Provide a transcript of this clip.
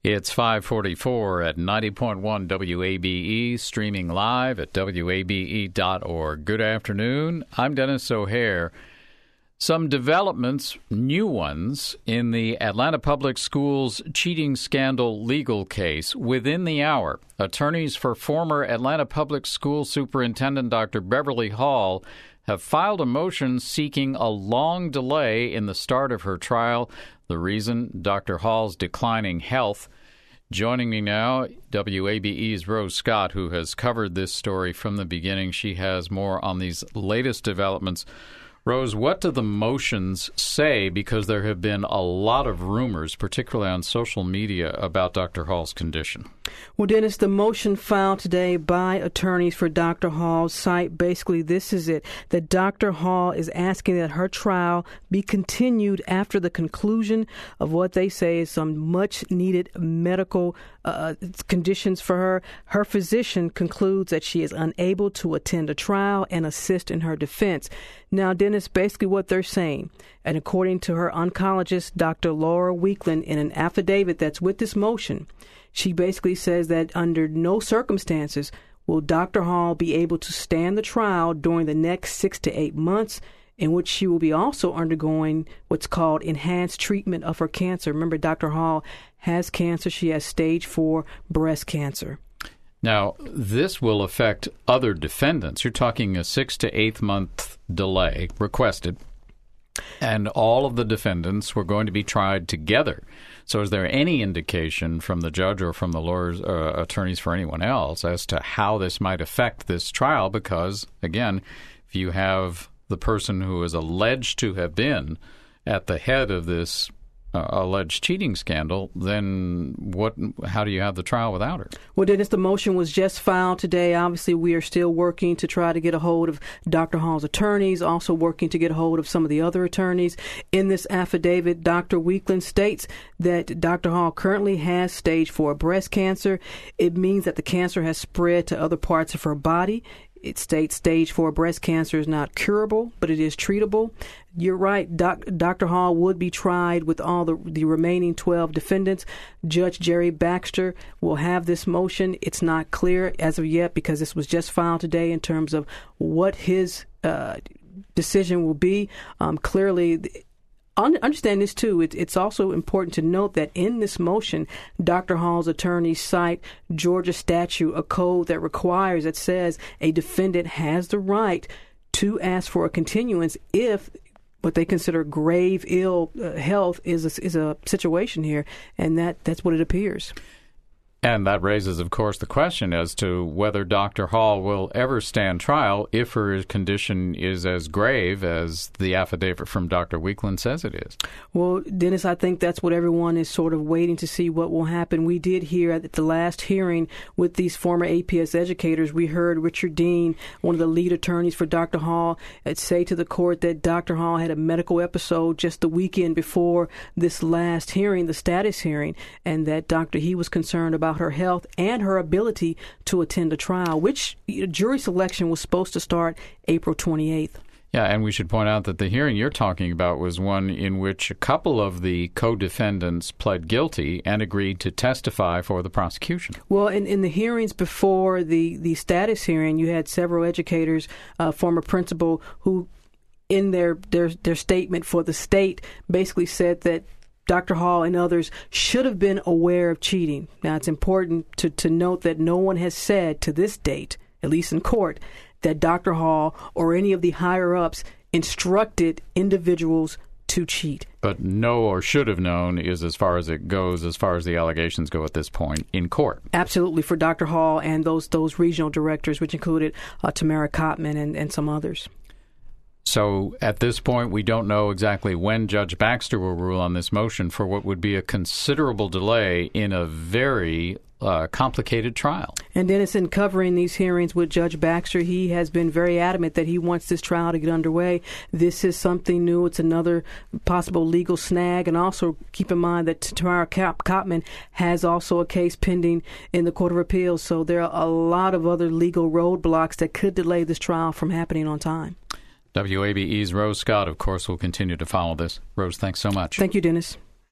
It's 5:44 at 90.1 WABE, streaming live at WABE.org. Good afternoon. I'm Dennis O'Hare. Some developments, new ones, in the Atlanta Public Schools cheating scandal legal case within the hour. Attorneys for former Atlanta Public School Superintendent Dr. Beverly Hall have filed a motion seeking a long delay in the start of her trial. The reason, Dr. Hall's declining health. Joining me now, WABE's Rose Scott, who has covered this story from the beginning. She has more on these latest developments. Rose, what do the motions say? Because there have been a lot of rumors, particularly on social media, about Dr. Hall's condition. Well, Dennis, the motion filed today by attorneys for Dr. Hall cite basically this is it, that Dr. Hall is asking that her trial be continued after the conclusion of what they say is some much-needed medical conditions for her. Her physician concludes that she is unable to attend a trial and assist in her defense. Now, Dennis, basically what they're saying, and according to her oncologist, Dr. Laura Weakland, in an affidavit that's with this motion, she basically says that under no circumstances will Dr. Hall be able to stand the trial during the next 6 to 8 months, in which she will be also undergoing what's called enhanced treatment of her cancer. Remember, Dr. Hall has cancer. She has stage 4 breast cancer. Now, this will affect other defendants. You're talking a 6 to 8 month delay requested, and all of the defendants were going to be tried together. So is there any indication from the judge or from the lawyers, attorneys for anyone else as to how this might affect this trial? Because, again, if you have the person who is alleged to have been at the head of this alleged cheating scandal, then how do you have the trial without her? Well, Dennis, the motion was just filed today. Obviously, we are still working to try to get a hold of Dr. Hall's attorneys, also working to get a hold of some of the other attorneys. In this affidavit, Dr. Weakland states that Dr. Hall currently has stage 4 breast cancer. It means that the cancer has spread to other parts of her body. It states stage 4 breast cancer is not curable, but it is treatable. You're right. Dr. Hall would be tried with all the remaining 12 defendants. Judge Jerry Baxter will have this motion. It's not clear as of yet because this was just filed today in terms of what his decision will be. Clearly, understand this, too. It's also important to note that in this motion, Dr. Hall's attorneys cite Georgia statute, a code that says a defendant has the right to ask for a continuance if what they consider grave ill health is a situation here, and that's what it appears. And that raises, of course, the question as to whether Dr. Hall will ever stand trial if her condition is as grave as the affidavit from Dr. Weakland says it is. Well, Dennis, I think that's what everyone is sort of waiting to see what will happen. We did hear at the last hearing with these former APS educators, we heard Richard Dean, one of the lead attorneys for Dr. Hall, say to the court that Dr. Hall had a medical episode just the weekend before this last hearing, the status hearing, and that he was concerned about her health and her ability to attend a trial, which jury selection was supposed to start April 28th. Yeah, and we should point out that the hearing you're talking about was one in which a couple of the co-defendants pled guilty and agreed to testify for the prosecution. Well, in the hearings before the status hearing, you had several educators, former principal, who in their statement for the state basically said that Dr. Hall and others should have been aware of cheating. Now, it's important to note that no one has said to this date, at least in court, that Dr. Hall or any of the higher-ups instructed individuals to cheat. But know or should have known is as far as it goes, as far as the allegations go at this point in court. Absolutely, for Dr. Hall and those regional directors, which included Tamara Kottman and some others. So at this point, we don't know exactly when Judge Baxter will rule on this motion for what would be a considerable delay in a very complicated trial. And Dennis, in covering these hearings with Judge Baxter, he has been very adamant that he wants this trial to get underway. This is something new. It's another possible legal snag. And also keep in mind that Tamara Kottman has also a case pending in the Court of Appeals. So there are a lot of other legal roadblocks that could delay this trial from happening on time. WABE's Rose Scott, of course, will continue to follow this. Rose, thanks so much. Thank you, Dennis.